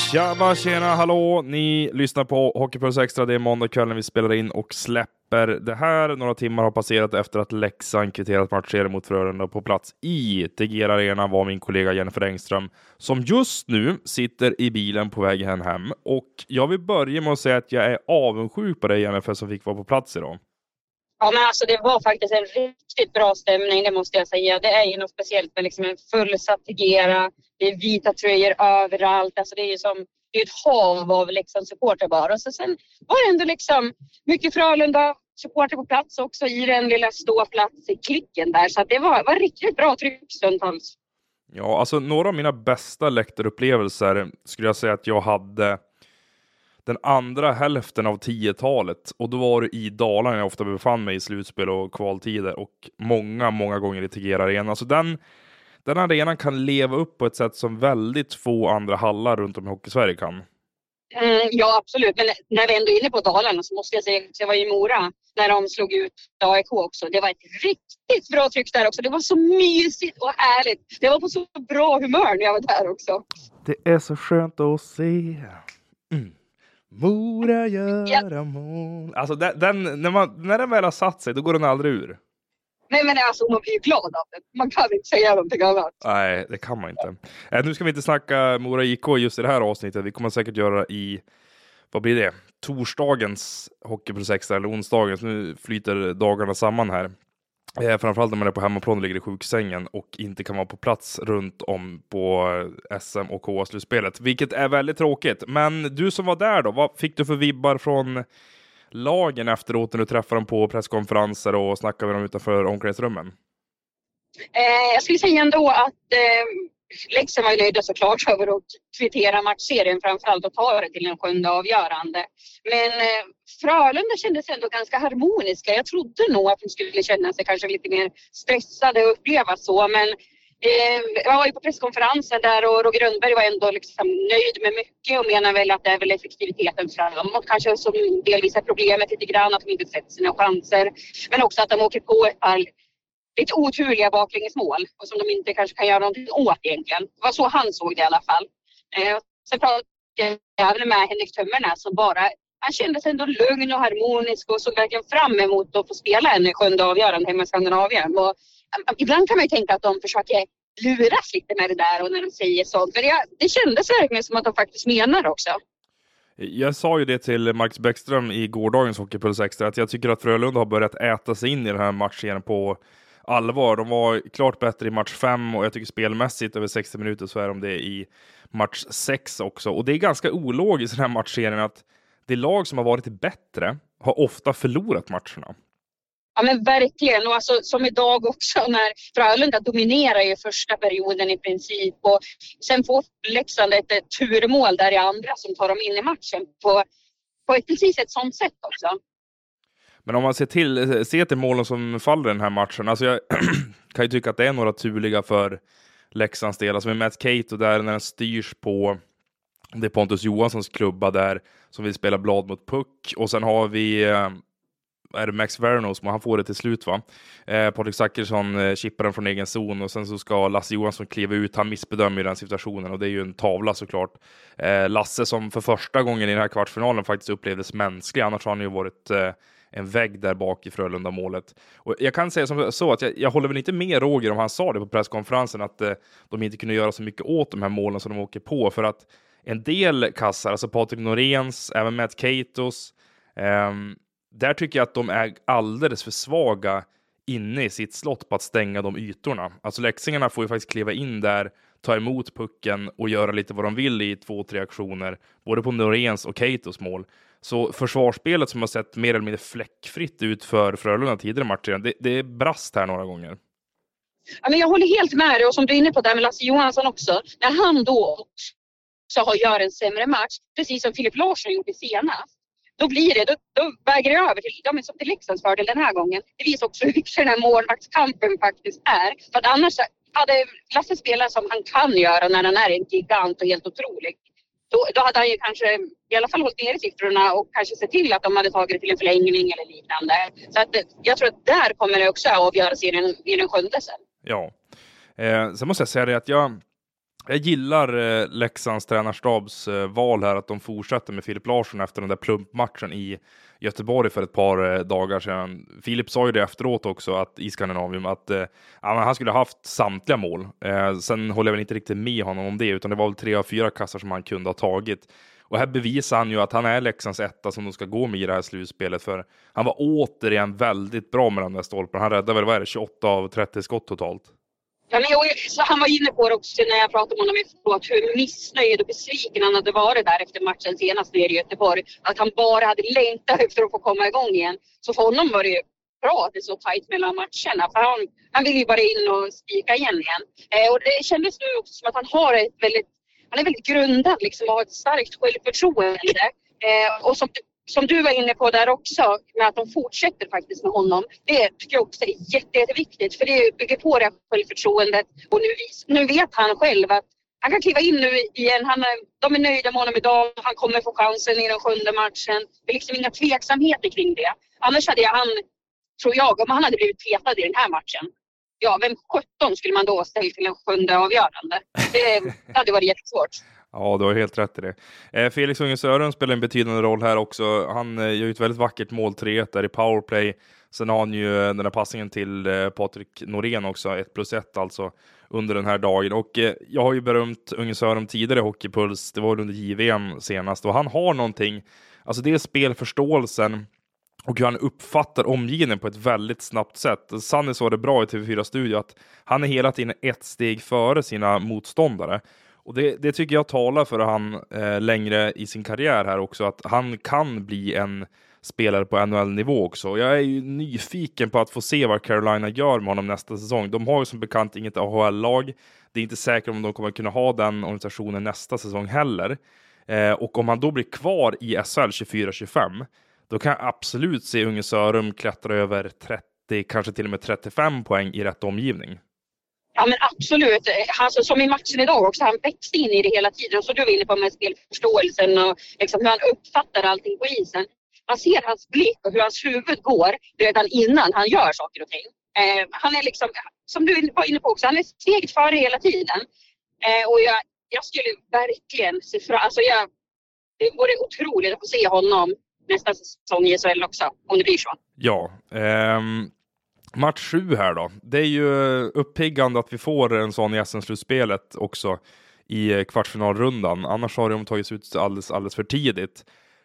Tjena, hallå! Ni lyssnar på Hockeypuls Extra. Det är måndag kväll när vi spelar in och släpper det här. Några timmar har passerat efter att Leksand kvitterat matchserien mot Frölunda. På plats i Tegera Arena var min kollega Jennifer Engström, som just nu sitter i bilen på väg hem. Och jag vill börja med att säga att jag är avundsjuk på dig, Jennifer, som fick vara på plats idag. Ja, men alltså det var faktiskt en riktigt bra stämning, det måste jag säga. Det är ju något speciellt med liksom en fullsatt Tegera. Det är vita tröjor överallt. Alltså det är ju som ett hav av Leksand-supporter bara. Och så sen var det ändå liksom mycket Frölunda-supporter på plats också i den lilla ståplats i klicken där. Så att det var riktigt bra tryck stundtals. Ja, alltså några av mina bästa läktarupplevelser skulle jag säga att jag hade den andra hälften av 10-talet. Och då var det i Dalarna jag ofta befann mig i slutspel och kvaltider. Och många gånger i Tegera Arena. Så den arenan kan leva upp på ett sätt som väldigt få andra hallar runt om i Hockeysverige kan. Ja, absolut. Men när vi ändå är inne på Dalarna så måste jag säga att jag var i Mora när de slog ut AIK också. Det var ett riktigt bra tryck där också. Det var så mysigt och härligt. Det var på så bra humör när jag var där också. Det är så skönt att se. Mora göra mål. Alltså när den väl har satt sig, då går den aldrig ur. Nej, men alltså man blir ju glad av det. Man kan inte säga någonting annat. Nej, det kan man inte. Nu ska vi inte snacka Mora IK just i det här avsnittet. Vi kommer säkert göra i, vad blir det? Torsdagens Hockeypuls Extra eller onsdagens. Nu flyter dagarna samman här. Framförallt när man är på hemmaplan och ligger i sjuksängen och inte kan vara på plats runt om på SM och KA-slutspelet. Vilket är väldigt tråkigt. Men du som var där då, vad fick du för vibbar från lagen efteråt när du träffade dem på presskonferenser och snackade med dem utanför omklädningsrummen? Jag skulle säga ändå att Leksand var ju nöjda såklart över att kvittera matchserien framförallt och ta det till en sjunde avgörande. Men Frölunda kändes ändå ganska harmoniska. Jag trodde nog att de skulle känna sig kanske lite mer stressade och uppleva så. Men jag var ju på presskonferensen där och Roger Rönnberg var ändå liksom nöjd med mycket och menar väl att det är väl effektiviteten framåt. Kanske som delvis är problemet lite grann att de inte sett sina chanser. Men också att de åker på ett par lite oturliga baklängesmål och som de inte kanske kan göra någonting åt egentligen. Det var så han såg det i alla fall. Sen pratade jag även med Henrik Tömmerna som bara, han kände sig ändå lugn och harmonisk och såg verkligen fram emot att få spela en sjunde avgörande hemma i Skandinavien. Och ibland kan man ju tänka att de försöker luras lite med det där och när de säger sånt. Men det kändes verkligen som att de faktiskt menar också. Jag sa ju det till Marcus Bäckström i gårdagens Hockeypuls Extra att jag tycker att Frölunda har börjat äta sig in i den här matchen på allvar. De var klart bättre i match 5 och jag tycker spelmässigt över 60 minuter så är de det i match 6 också. Och det är ganska ologiskt i den här matchserien att det lag som har varit bättre har ofta förlorat matcherna. Ja men verkligen, och alltså, som idag också när Frölunda dominerar i första perioden i princip och sen får Leksand ett turmål där i andra som tar dem in i matchen på precis ett sånt sätt också. Men om man ser till målen som faller i den här matchen, alltså jag kan ju tycka att det är några turliga för Leksands del, alltså med Matt Cato där när den styrs på det är Pontus Johanssons klubba där som vill spela blad mot puck och sen har vi är det Max Vernos, men han får det till slut va? Patrik Zackersson chippar den från egen zon och sen så ska Lasse Johansson kliva ut, han missbedömer den situationen och det är ju en tavla såklart. Lasse som för första gången i den här kvartsfinalen faktiskt upplevdes mänsklig, annars har han ju varit en vägg där bak i Frölunda-målet. Och jag kan säga som så att jag håller väl inte med Roger om han sa det på presskonferensen att de inte kunde göra så mycket åt de här målen som de åker på för att en del kassar, alltså Patrik Noréns, även Matt Catos, där tycker jag att de är alldeles för svaga inne i sitt slott på att stänga de ytorna. Alltså läxingarna får ju faktiskt kliva in där, ta emot pucken och göra lite vad de vill i 2-3 aktioner. Både på Noréns och Catos mål. Så försvarsspelet som har sett mer eller mindre fläckfritt ut för Frölunda tidigare matcher, det är brast här några gånger. Ja, men jag håller helt med dig och som du är inne på där med Lasse Johansson också. När han då gör en sämre match, precis som Filip Larsson gjorde senast. Då blir det, då väger det över till, som till Leksands fördel den här gången. Det visar också hur viktig den här målvaktskampen faktiskt är. För att annars hade Lasse spelat som han kan göra när han är en gigant och helt otrolig. Då hade han ju kanske i alla fall hållit ner i siffrorna och kanske sett till att de hade tagit det till en förlängning eller liknande. Så att jag tror att där kommer det också att avgöras i den sjunde sen. Ja, sen måste jag säga det att Jag gillar Leksands tränarstabs val här, att de fortsätter med Filip Larsson efter den där plumpmatchen i Göteborg för ett par dagar sedan. Filip sa ju det efteråt också, att i Skandinavium, att han skulle ha haft samtliga mål. Sen håller jag väl inte riktigt med honom om det, utan det var väl 3 av 4 kassar som han kunde ha tagit. Och här bevisar han ju att han är Leksands etta som de ska gå med i det här slutspelet, för han var återigen väldigt bra med den där stolpen. Han räddade väl 28 av 30 skott totalt. Ja, men så han var inne på det också när jag pratade med honom efteråt, hur missnöjd och besviken han hade varit där efter matchen senast nere i Göteborg. Att han bara hade längtat efter att få komma igång igen. Så för honom var det ju bra att det är så tajt mellan matcherna. För han vill ju bara in och spika igen. Och det kändes nu också som att han är väldigt grundad liksom, och har ett starkt självförtroende. Och som du var inne på där också, med att de fortsätter faktiskt med honom. Det tycker jag också är jätteviktigt, för det bygger på det självförtroendet. Och nu vet han själv att han kan kliva in nu igen. De är nöjda med honom idag. Han kommer få chansen i den 7:e matchen. Det är liksom inga tveksamheter kring det. Annars hade tror jag, om han hade blivit petad i den här matchen, ja, vem 17 skulle man då ställa till en 7:e avgörande? Det hade varit jättesvårt. Ja, du har helt rätt i det. Felix Unge Sören spelar en betydande roll här också. Han gör ju ett väldigt vackert mål 3-1 där i powerplay. Sen har han ju den här passningen till Patrik Norén också, 1+1 alltså, under den här dagen. Och jag har ju berömt Unge Sören tidigare i Hockeypuls, det var under JVM senast. Och han har någonting, alltså det är spelförståelsen och hur han uppfattar omgivningen på ett väldigt snabbt sätt. Sanne sa det bra i TV4-studio att han är hela tiden ett steg före sina motståndare. Och det tycker jag talar för han längre i sin karriär här också, att han kan bli en spelare på NHL-nivå också. Jag är ju nyfiken på att få se vad Carolina gör med honom nästa säsong. De har ju som bekant inget AHL-lag. Det är inte säkert om de kommer kunna ha den organisationen nästa säsong heller. Och om han då blir kvar i SHL 24-25, då kan jag absolut se Unge Sörum klättra över 30, kanske till och med 35 poäng i rätt omgivning. Ja, men absolut. Alltså, som i matchen idag också, han växte in i det hela tiden. Så du var inne på med spelförståelsen och liksom hur han uppfattar allting på isen. Man ser hans blick och hur hans huvud går redan innan han gör saker och ting. Han är liksom, som du var inne på också, han är steget före hela tiden. Och jag skulle verkligen se fram, alltså det vore otroligt att få se honom nästa säsong i SHL också, om det blir så. Ja, match 7 här då. Det är ju uppiggande att vi får en sån i SM-slutspelet också i kvartsfinalrundan. Annars har de tagits ut alldeles för tidigt.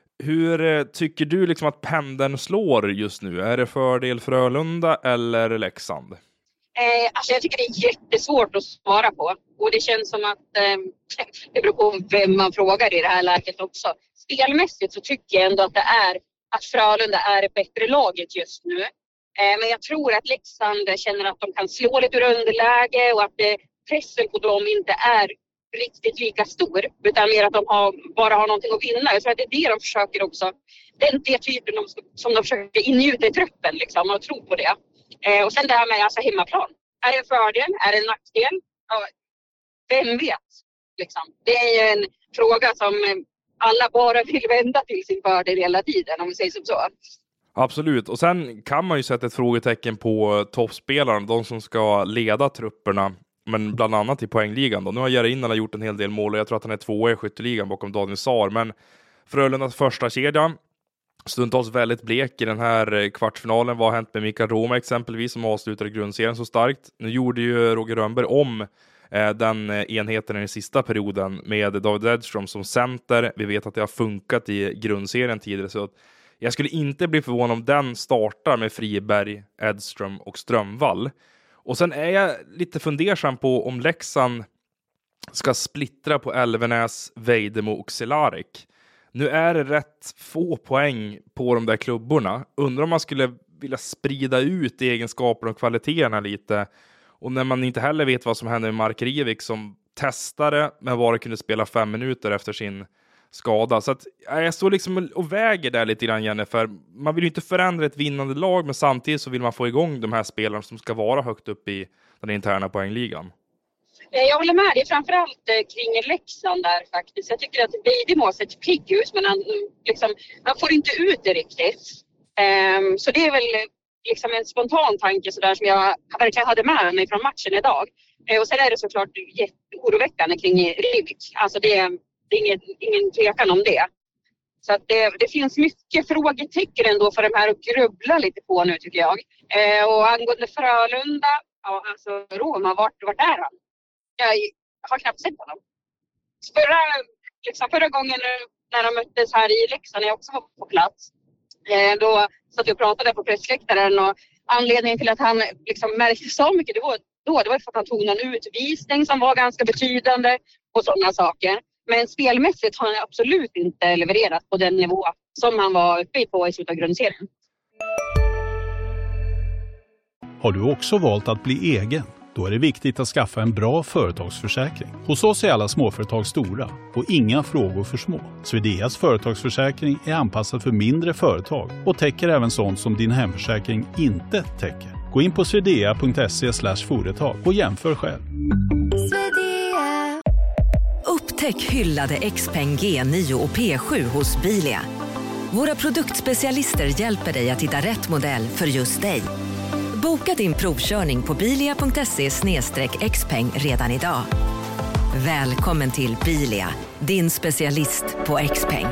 Hur tycker du liksom att pendeln slår just nu? Är det fördel Frölunda eller Leksand? Alltså jag tycker det är jättesvårt att svara på. Och det känns som att det beror på vem man frågar i det här läget också. Spelmässigt så tycker jag ändå att Frölunda är det bättre laget just nu. Men jag tror att Leksand känner att de kan slå lite ur underläge och att pressen på dem inte är riktigt lika stor, utan mer att de bara har någonting att vinna. Jag tror att det är det de försöker också. Det typen som de försöker ingjuta i truppen liksom, och tro på det. Och sen det här med alltså, hemmaplan. Är det en fördel? Är det en nackdel? Ja, vem vet? Liksom. Det är en fråga som alla bara vill vända till sin fördel hela tiden, om vi säger som så. Absolut, och sen kan man ju sätta ett frågetecken på toppspelarna, de som ska leda trupperna, men bland annat i poängligan då. Nu har Järina gjort en hel del mål och jag tror att han är 2 i skytteligan bakom Daniel Saar, men Frölundas första kedja stundtals väldigt blek i den här kvartsfinalen. Vad har hänt med Mikael Roma exempelvis, som avslutade grundserien så starkt? Nu gjorde ju Roger Rönnberg om den enheten i den sista perioden med David Edström som center. Vi vet att det har funkat i grundserien tidigare, så att jag skulle inte bli förvånad om den startar med Friberg, Edström och Strömvall. Och sen är jag lite fundersam på om Leksand ska splittra på Elvenäs, Vejdemo och Cehlárik. Nu är det rätt få poäng på de där klubborna. Undrar om man skulle vilja sprida ut egenskaper och kvaliteterna lite. Och när man inte heller vet vad som händer med Mark Rivik som testade men bara kunde spela 5 minuter efter sin skada. Så att jag står liksom och väger där lite grann, Jennifer. Man vill ju inte förändra ett vinnande lag, men samtidigt så vill man få igång de här spelarna som ska vara högt upp i den interna poängligan. Jag håller med dig, framförallt kring Leksand där faktiskt. Jag tycker att Vejdemo har sett pigg ut, men han får inte ut det riktigt. Så det är väl liksom en spontan tanke så där, som jag verkligen hade med mig från matchen idag. Och sen är det såklart oroväckande kring Rybik. Alltså det är ingen tvekan om det. Så att det finns mycket frågetecken ändå för de här att grubbla lite på nu tycker jag. Och angående Frölunda, ja, alltså Roma, vart är han? Jag har knappt sett honom. Förra gången när de möttes här i Leksand, när jag också var på plats, då satt jag och pratade på pressläktaren och anledningen till att han liksom märkte så mycket det var för att han tog någon utvisning som var ganska betydande och sådana saker. Men spelmässigt har han absolut inte levererat på den nivå som han var uppe på i slutet av grundserien. Har du också valt att bli egen? Då är det viktigt att skaffa en bra företagsförsäkring. Hos oss är alla småföretag stora och inga frågor för små. Swedeas företagsförsäkring är anpassad för mindre företag och täcker även sånt som din hemförsäkring inte täcker. Gå in på swedea.se/företag och jämför själv. Upptäck hyllade XPeng G9 och P7 hos Bilia. Våra produktspecialister hjälper dig att hitta rätt modell för just dig. Boka din provkörning på bilia.se/xpeng redan idag. Välkommen till Bilia, din specialist på XPeng.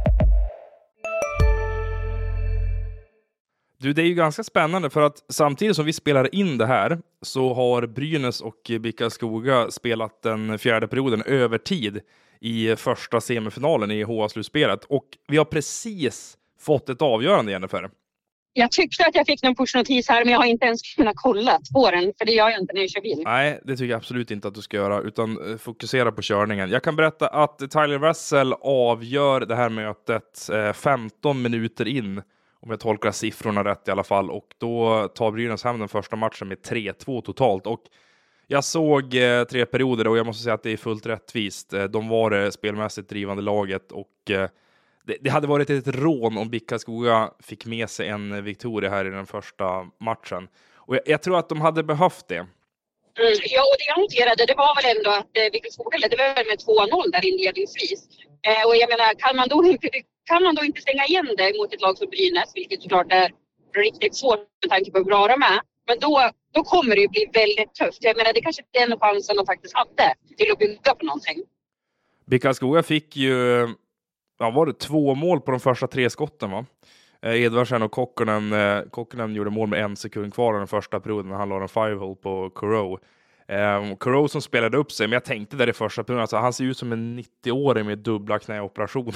Du, det är ju ganska spännande för att samtidigt som vi spelar in det här så har Brynäs och Bickaskoga spelat den fjärde perioden över tid i första semifinalen i HA-slutspelet. Och vi har precis fått ett avgörande, Jennifer. Jag tyckte att jag fick någon pushnotis här, men jag har inte ens kunnat kolla på den, för det gör jag inte när jag kör bil. Nej, det tycker jag absolut inte att du ska göra, utan fokusera på körningen. Jag kan berätta att Tyler Wessel avgör det här mötet 15 minuter in, om jag tolkar siffrorna rätt i alla fall. Och då tar Brynäs hem den första matchen med 3-2 totalt. Och jag såg 3 perioder och jag måste säga att det är fullt rättvist. De var det spelmässigt drivande laget och det hade varit ett rån om Bickaskoga fick med sig en viktoria här i den första matchen. Och jag tror att de hade behövt det. Ja, och det jag noterade, det var väl ändå att Bickaskoga ledde väl med 2-0 där inledningsvis. Och jag menar, kan man då inte stänga igen det mot ett lag som Brynäs, vilket såklart är riktigt svårt med tanke på hur bra de är. Men då kommer det ju bli väldigt tufft. Jag menar, det kanske är den chansen de faktiskt hade till att bygga på någonting. Bickaskoga fick ju... Ja, var det 2 mål på de första 3 skotten, va? Edvardsen och Kokkonen gjorde mål med 1 sekund kvar i den första perioden när han la en 5-hole på Kuro. Kuro som spelade upp sig, men jag tänkte där i första perioden, alltså, han ser ut som en 90-årig med dubbla knäoperationer.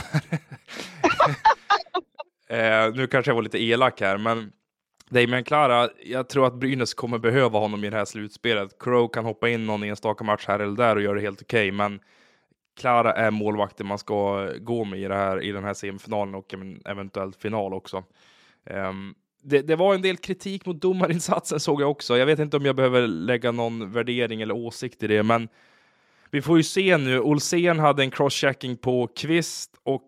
Nu kanske jag var lite elak här, men Damien Klara, jag tror att Brynäs kommer behöva honom i det här slutspelet. Kuro kan hoppa in någon enstaka match här eller där och göra det helt okej, men Klara är målvakten man ska gå med i den här semifinalen och eventuellt final också. Det var en del kritik mot domarinsatsen, såg jag också. Jag vet inte om jag behöver lägga någon värdering eller åsikt i det, men vi får ju se nu. Olsén hade en crosschecking på Kvist och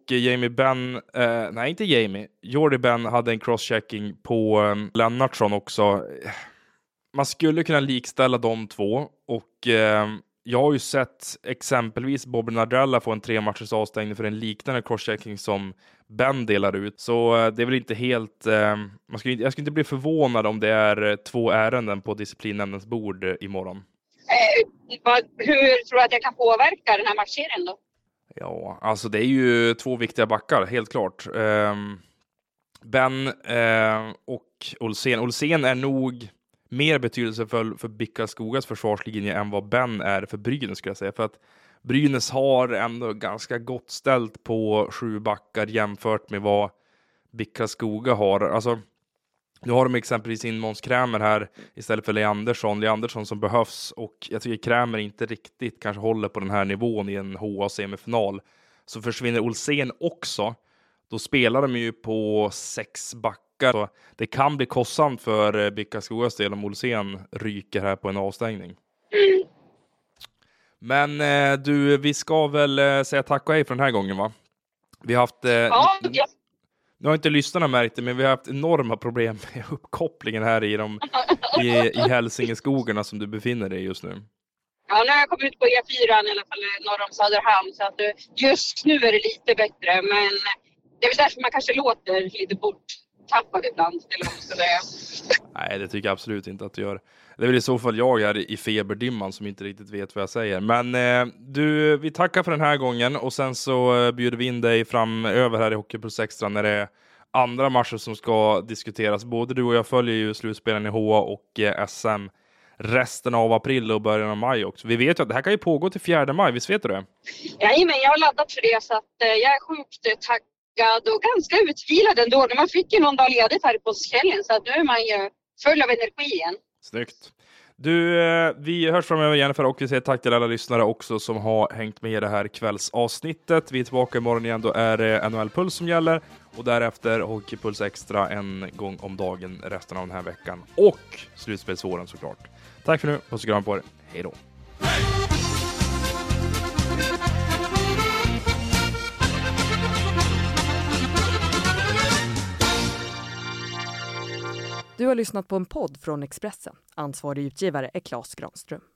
Jordy Ben hade en crosschecking på Lennartsson också. Man skulle kunna likställa de två och jag har ju sett exempelvis Bobby Nardella få en 3-matchers avstängning för en liknande crosschecking som Ben delar ut. Så det är väl inte helt... jag skulle inte bli förvånad om det är 2 ärenden på disciplinnämndens bord imorgon. Hur tror du att jag kan påverka den här matchserien då? Ja, alltså det är ju 2 viktiga backar, helt klart. Ben och Olsén. Olsén är nog mer betydelsefull för Bickaskogas försvarslinje än vad Ben är för Brynäs, skulle jag säga. För att Brynäs har ändå ganska gott ställt på 7 backar jämfört med vad Bickaskoga har. Alltså, nu har de exempelvis in Måns Krämer här istället för Leandersson som behövs. Och jag tycker Krämer inte riktigt kanske håller på den här nivån i en HA-semifinal. Så försvinner Olsén också. Då spelar de ju på 6 backar. Så det kan bli kostsamt för Bickaskogas del om Olsén ryker här på en avstängning. Men du, vi ska väl säga tack och hej för den här gången, va? Vi har haft... Nu har inte lyssnarna märkt det, men vi har haft enorma problem med uppkopplingen här i Hälsingeskogarna som du befinner dig just nu. Ja, nu har jag kommit ut på E4 i alla fall norr om Söderhamn, så att just nu är det lite bättre, men det är väl därför man kanske låter lite borttappad ibland. Eller vad man ska säga. Nej, det tycker jag absolut inte att du gör. Det är väl i så fall jag här i feberdimman som inte riktigt vet vad jag säger. Men du, vi tackar för den här gången och sen så bjuder vi in dig framöver här i Hockeypuls Extra när det är andra matcher som ska diskuteras. Både du och jag följer ju slutspelen i HA och SM resten av april och början av maj också. Vi vet ju att det här kan ju pågå till 4 maj, visst vet du det? Jajamän, jag har laddat för det så att jag är sjukt taggad och ganska utvilad ändå. Man fick ju någon dag ledigt här på kvällen så att nu är man ju full av energi igen. Snyggt. Du, vi hörs framöver Jennifer och vi säger tack till alla lyssnare också som har hängt med i det här kvällsavsnittet. Vi är tillbaka imorgon igen, då är det NHL-puls som gäller och därefter Hockeypuls Extra en gång om dagen resten av den här veckan och slutspelsvåren såklart. Tack för nu och så kram på er. Hej då! Du har lyssnat på en podd från Expressen. Ansvarig utgivare är Claes Granström.